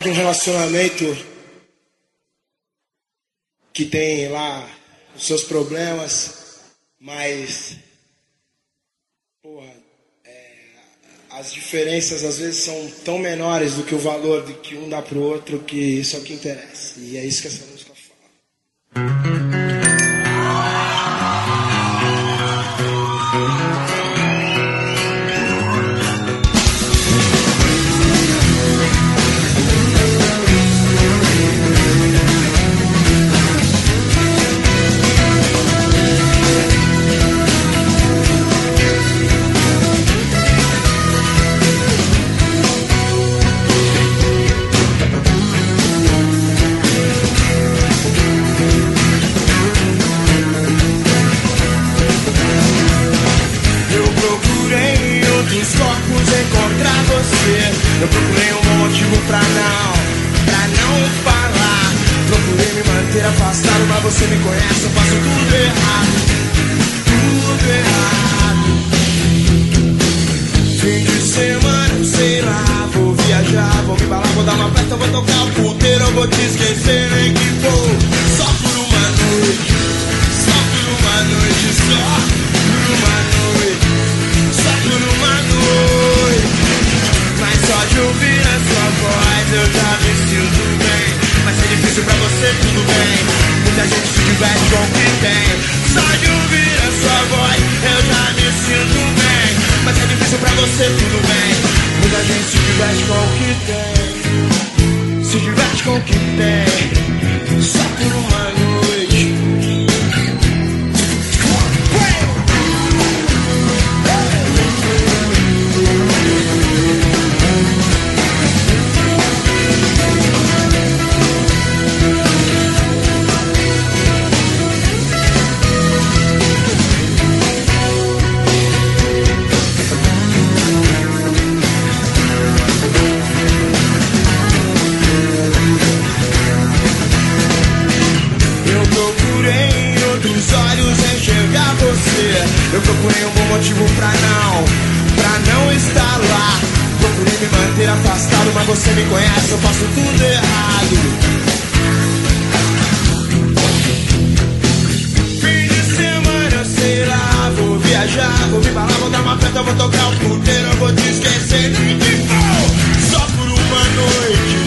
de um relacionamento que tem lá os seus problemas, mas, porra, as diferenças às vezes são tão menores do que o valor de que um dá pro outro, que isso é o que interessa. E é isso que essa música fala. Eu procurei um bom motivo pra não falar. Procurei me manter afastado, mas você me conhece, eu faço tudo errado. Tudo errado. Fim de semana, eu sei lá, vou viajar, vou me embalar, vou dar uma festa, vou tocar o puteiro, eu vou te esquecer, nem que for só por uma noite. Só por uma noite, só por uma noite. Só por uma noite. Mas só de ouvir a sua voz eu já me sinto bem. Mas é difícil pra você, tudo bem. Muita gente se diverte com o que tem. Só de ouvir a sua voz eu já me sinto bem. Mas é difícil pra você, tudo bem. Muita gente se diverte com o que tem. Se diverte com o que tem. Só por uma noite. Eu procurei um bom motivo pra não estar lá. Procurei me manter afastado, mas você me conhece, eu faço tudo errado. Fim de semana, eu sei lá, vou viajar, vou me embalar, vou dar uma festa, vou tocar o puteiro, eu vou te esquecer, nem que for só por uma noite.